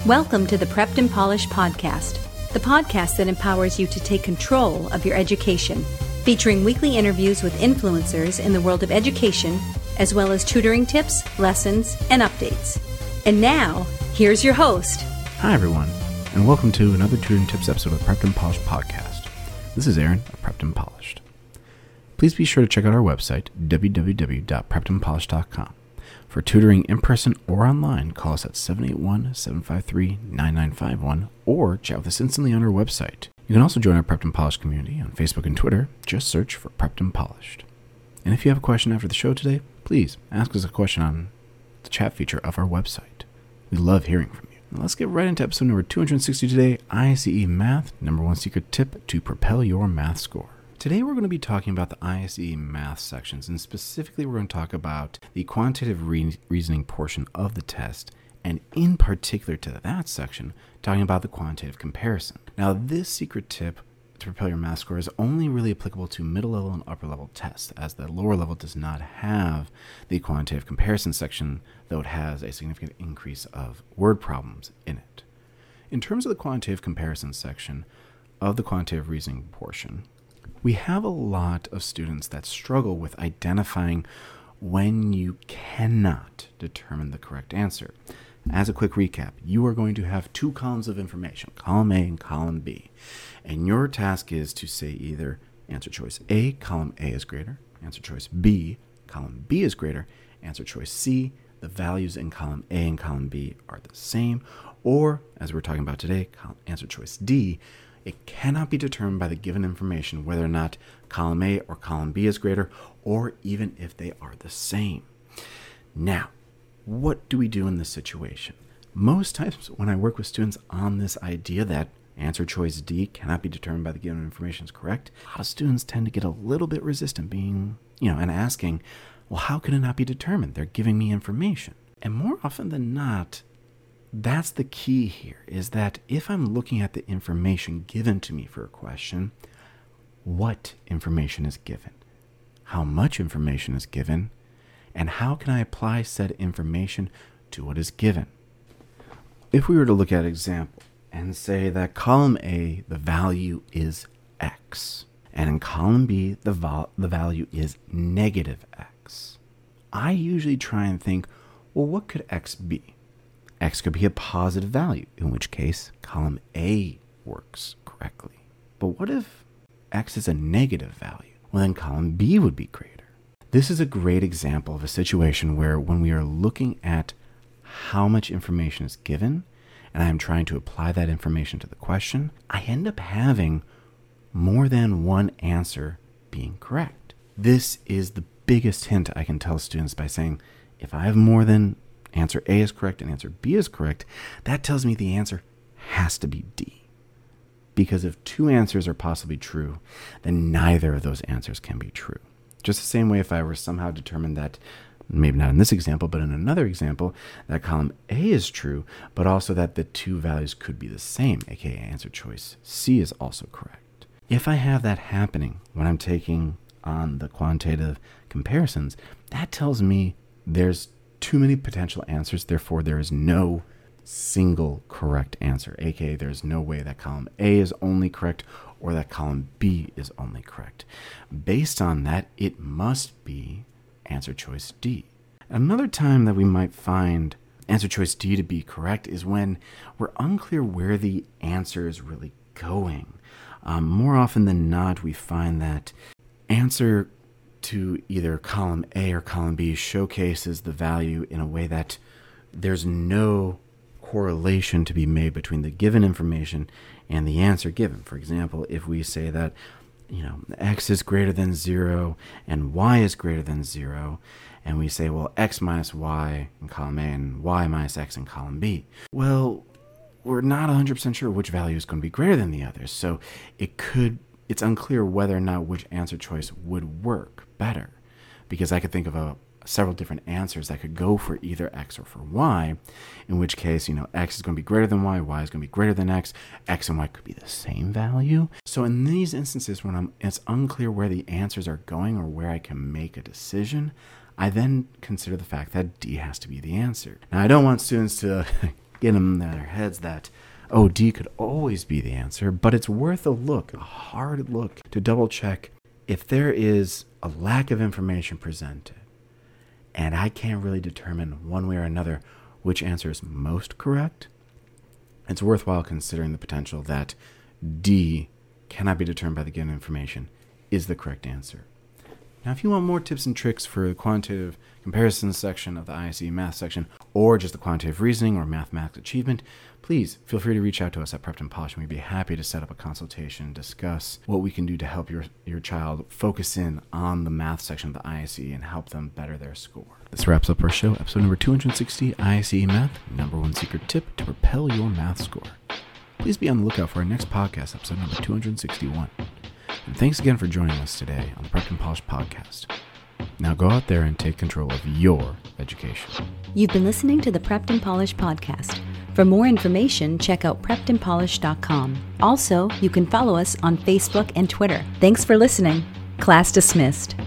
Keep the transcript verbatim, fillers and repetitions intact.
Welcome to the Prepped and Polished podcast, the podcast that empowers you to take control of your education, featuring weekly interviews with influencers in the world of education, as well as tutoring tips, lessons, and updates. And now, here's your host. Hi, everyone, and welcome to another Tutoring Tips episode of the Prepped and Polished podcast. This is Aaron of Prepped and Polished. Please be sure to check out our website, w w w dot prepped and polished dot com. For tutoring in person or online, call us at seven eight one, seven five three, nine nine five one or chat with us instantly on our website. You can also join our Prepped and Polished community on Facebook and Twitter. Just search for Prepped and Polished. And if you have a question after the show today, please ask us a question on the chat feature of our website. We love hearing from you. Now let's get right into episode number two hundred sixty today, I S E Math, number one secret tip to propel your math score. Today we're going to be talking about the I S E math sections, and specifically we're going to talk about the quantitative re- reasoning portion of the test, and in particular to that section, talking about the quantitative comparison. Now, this secret tip to propel your math score is only really applicable to middle level and upper level tests, as the lower level does not have the quantitative comparison section, though it has a significant increase of word problems in it. In terms of the quantitative comparison section of the quantitative reasoning portion, we have a lot of students that struggle with identifying when you cannot determine the correct answer. As a quick recap, you are going to have two columns of information, column A and column B. And your task is to say either answer choice A, column A is greater, answer choice B, column B is greater, answer choice C, the values in column A and column B are the same, or, as we're talking about today, answer choice D, it cannot be determined by the given information whether or not column A or column B is greater, or even if they are the same. Now, what do we do in this situation? Most times when I work with students on this idea that answer choice D cannot be determined by the given information is correct, a lot of students tend to get a little bit resistant being, you know, and asking, well, how can it not be determined? They're giving me information. And more often than not, that's the key here, is that if I'm looking at the information given to me for a question, what information is given? How much information is given? And how can I apply said information to what is given? If we were to look at an example and say that column A, the value is X, and in column B, the, vol- the value is negative X, I usually try and think, well, what could X be? X could be a positive value, in which case column A works correctly. But what if X is a negative value? Well, then column B would be greater. This is a great example of a situation where when we are looking at how much information is given, and I'm trying to apply that information to the question, I end up having more than one answer being correct. This is the biggest hint I can tell students by saying, if I have more than answer A is correct and answer B is correct, that tells me the answer has to be D. Because if two answers are possibly true, then neither of those answers can be true. Just the same way if I were somehow determined that, maybe not in this example, but in another example, that column A is true, but also that the two values could be the same, aka answer choice C is also correct. If I have that happening when I'm taking on the quantitative comparisons, that tells me there's too many potential answers, therefore there is no single correct answer, aka there's no way that column A is only correct or that column B is only correct. Based on that, it must be answer choice D. Another time that we might find answer choice D to be correct is when we're unclear where the answer is really going. Um, more often than not, we find that answer to either column A or column B showcases the value in a way that there's no correlation to be made between the given information and the answer given. For example, if we say that, you know, X is greater than zero and Y is greater than zero, and we say, well, X minus Y in column A and Y minus X in column B. Well, we're not one hundred percent sure which value is going to be greater than the others, so it could it's unclear whether or not which answer choice would work better, because I could think of a, several different answers that could go for either X or for Y, in which case, you know, X is going to be greater than Y, Y is going to be greater than X, X and Y could be the same value. So in these instances when I'm, it's unclear where the answers are going or where I can make a decision, I then consider the fact that D has to be the answer. Now, I don't want students to get them in their heads that, oh, D could always be the answer, but it's worth a look, a hard look, to double check if there is a lack of information presented, and I can't really determine one way or another which answer is most correct. It's worthwhile considering the potential that D cannot be determined by the given information is the correct answer. Now, if you want more tips and tricks for the quantitative comparison section of the I C math section, or just the quantitative reasoning or mathematics achievement, please feel free to reach out to us at Prepped and Polished, and we'd be happy to set up a consultation and discuss what we can do to help your, your child focus in on the math section of the I C and help them better their score. This wraps up our show, episode number two hundred sixty, I C Math, number one secret tip to propel your math score. Please be on the lookout for our next podcast, episode number two hundred sixty-one. And thanks again for joining us today on the Prepped and Polished podcast. Now go out there and take control of your education. You've been listening to the Prepped and Polished podcast. For more information, check out prepped and polished dot com. Also, you can follow us on Facebook and Twitter. Thanks for listening. Class dismissed.